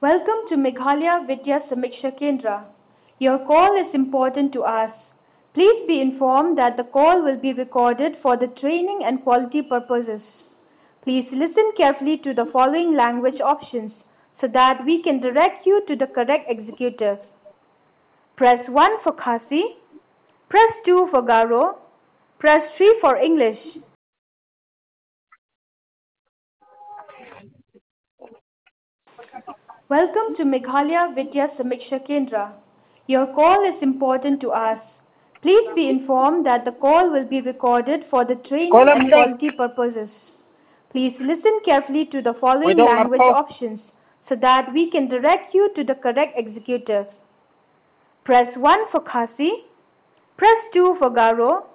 Welcome to Meghalaya Vidya Samiksha Kendra. Your call is important to us. Please be informed that the call will be recorded for the training and quality purposes. Please listen carefully to the following language options so that we can direct you to the correct executive. Press 1 for Khasi, press 2 for Garo, press 3 for English. Welcome to Meghalaya Vidya Samiksha Kendra. Your call is important to us. Please be informed that the call will be recorded for the training and quality purposes. Please listen carefully to the following language options so that we can direct you to the correct executive. Press 1 for Khasi, press 2 for Garo,